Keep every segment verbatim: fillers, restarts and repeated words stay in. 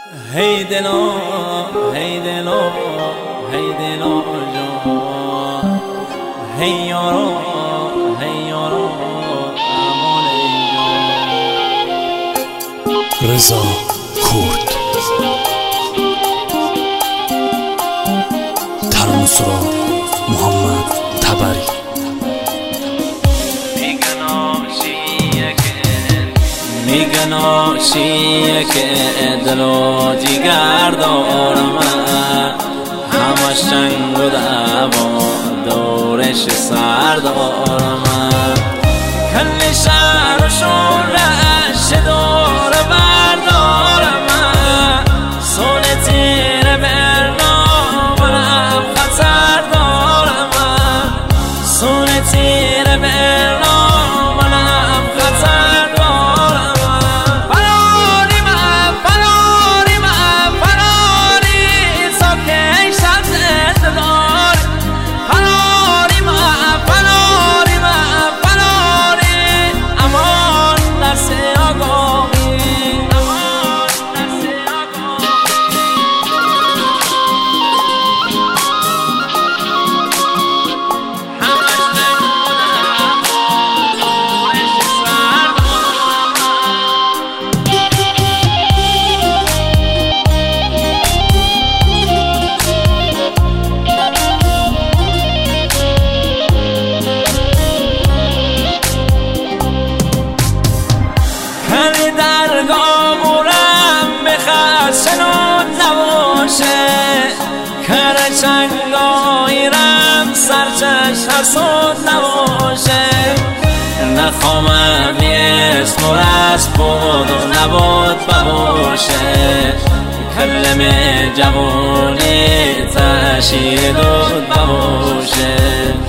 Hey dilo, hey dilo, hey dilo جان Hey yaro, hey yaro امانه جان رضا کرد ترانسرا محمد تبری میگن عاشیه که دل و جیگر دارم همش جنگ و دعوا دورش سر دارم کل شهر و شورش دور بردارم سول تیر برنامه خطر دارم سول تیر برنامه خطر دارم فراری من فراری من فراری ساکه شب زندگار فراری من فراری من فراری امان دست آگاهی امان دست کار چنگایرم سرچش حسود نباشه نخوامم یه اسم و رسم بود و نبود بباشه کلم جوانی تشیر دود بباشه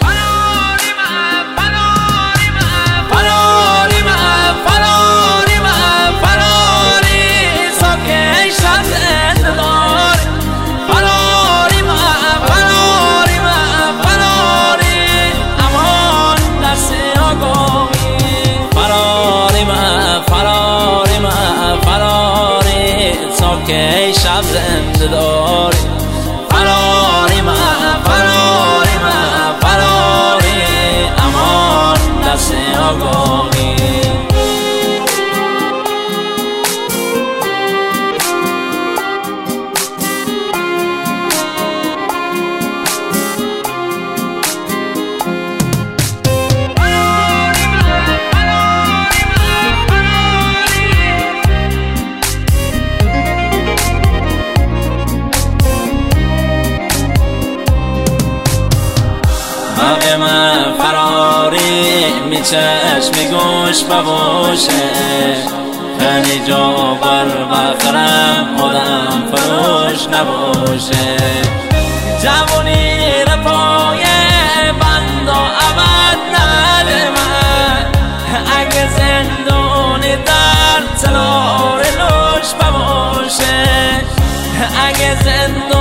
که شب زنده داری فراری من فراری من فراری امان دست آگاهی باقی من فراری می چشم گوش ببوشه خیلی جا بر بخرم آدم فروش نباشه جوانی رفای بند و عبد نده من اگه زندونی در تلار لوش بباشه اگه زندونی